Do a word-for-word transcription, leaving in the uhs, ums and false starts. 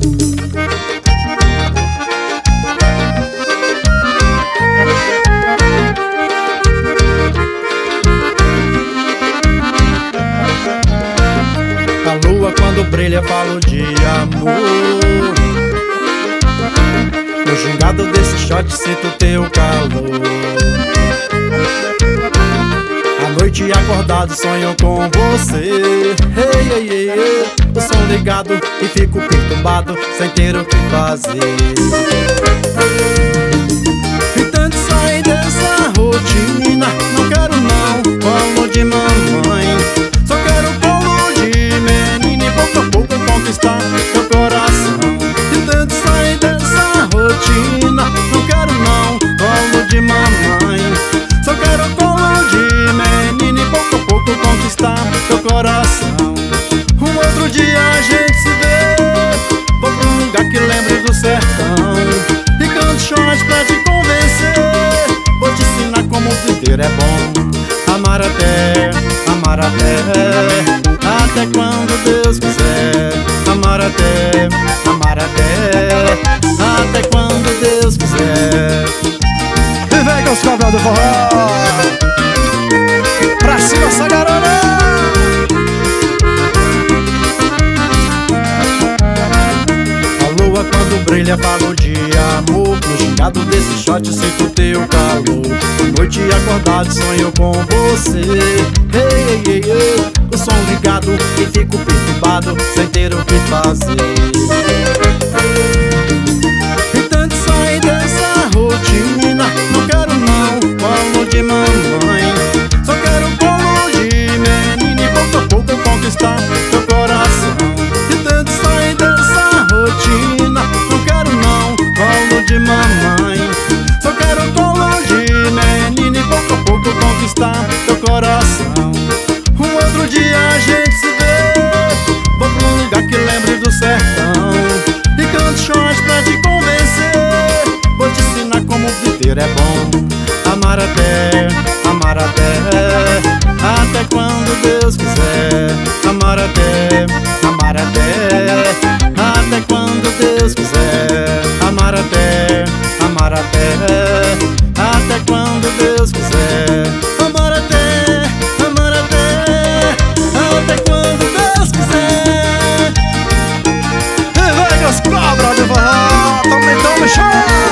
A lua quando brilha falo de amor. No gingado desse shot sinto teu calor. À noite acordado sonho com você. Ei, ei, ei, ei. O som ligado e fico perturbado sem ter o que fazer. E tanto sair dessa rotina. Não quero não colo de mamãe. Só quero colo de menina e pouco a pouco conquistar teu coração. E tanto sair dessa rotina. Não quero não colo de mamãe. Só quero colo de menina e pouco a pouco conquistar teu coração. Um outro dia a gente se vê. Vou pra um lugar que lembre do sertão e canto shot pra te convencer. Vou te ensinar como viver é bom. Amar até, amar até, até quando Deus quiser. Amar até, amar até, até quando Deus quiser. E vem com os cobras do forró. Pra cima essa garota. A lua quando brilha falo de amor. No gingado desse shot sinto teu calor. À noite acordado sonho com você. Ei, ei, ei, ei. O som ligado e fico perturbado sem ter o que fazer. E tanto sair dessa rotina. Não quero não colo de mamãe. Só quero colo de menina e pouco a pouco conquistar teu coração. E tanto sair dessa rotina. Não quero não colo de mamãe. Só quero colo de menina e pouco a pouco conquistar teu coração. Um outro dia a gente se vê. Vou pra um lugar que lembre do sertão e canto shot pra te convencer. Vou te ensinar como viver é bom. Amar até, amar até, até quando Deus quiser. Amar até, amar até, até quando Deus quiser. Amar até, amar até, até quando Deus quiser. Amar até, amar até, até quando Deus quiser. E vem com os cobras do forró. Tome, tome, show.